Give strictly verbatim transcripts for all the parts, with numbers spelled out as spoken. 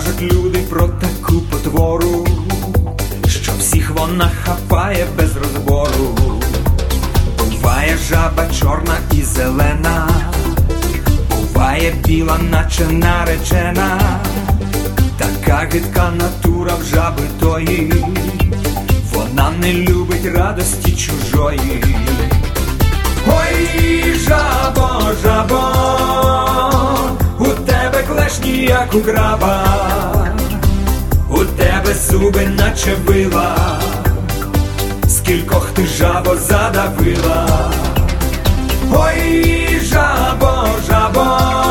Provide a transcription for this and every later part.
кажуть люди про таку потвору, що всіх вона хапає без розбору. Буває жаба чорна і зелена, буває біла, наче наречена. Така гидка натура в жаби тої, вона не любить радості чужої. Ой, жабо, жабо, у тебе клешні, як у краба, у тебе зуби, наче вила, скількох ти, жабо, задавила. Ой, жабо, жабо,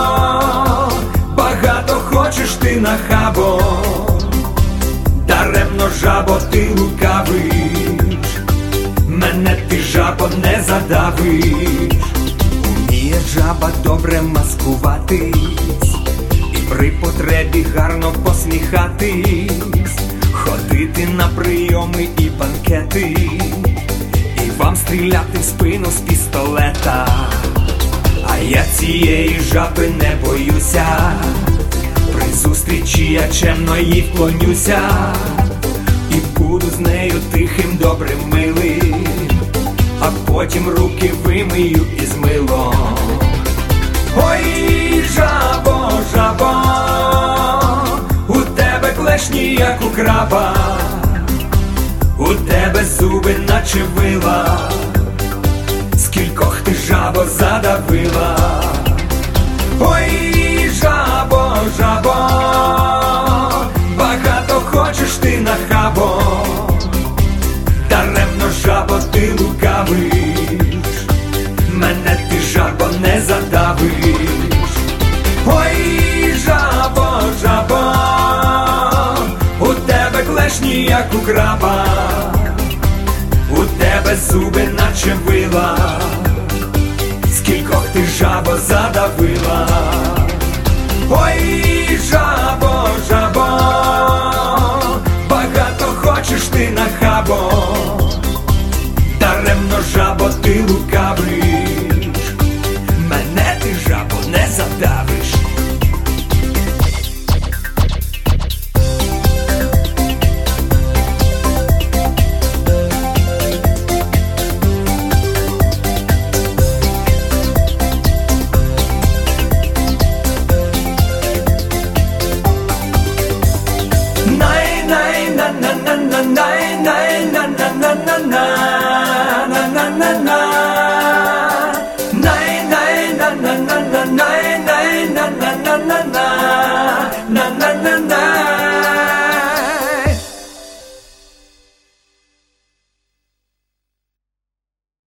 багато хочеш ти нахабо, даремно, жабо, ти лукавиш, мене ти, жабо, не задавиш. Уміє жаба добре маскуватись і при потребі гарно посміхатись, ходити на прийоми і банкети, і вам стріляти в спину з пістолета. А я цієї жаби не боюся, при зустрічі я чемно їй вклонюся, і буду з нею тихим, добрим, милим, а потім руки вимию із милом. Ой, жабо, жабо, у тебе клешні, як у краба, у тебе зуби, наче вила, скількох ти, жабо, задавила. Ой, жабо, жабо, багато хочеш ти нахабо, даремно, жабо, ти лукавиш, мене ти, жабо, не задавиш. Ой, жабо, жабо, у тебе клешні, як у краба, у тебе зуби, наче вила, скількох ти, жабо, задавила. Ой, жабо, жабо, багато хочеш ти нахабо, даремно, жабо, ти лукавиш, мене ти, жабо, не задавиш. Na na na na na na na na na na na na na na.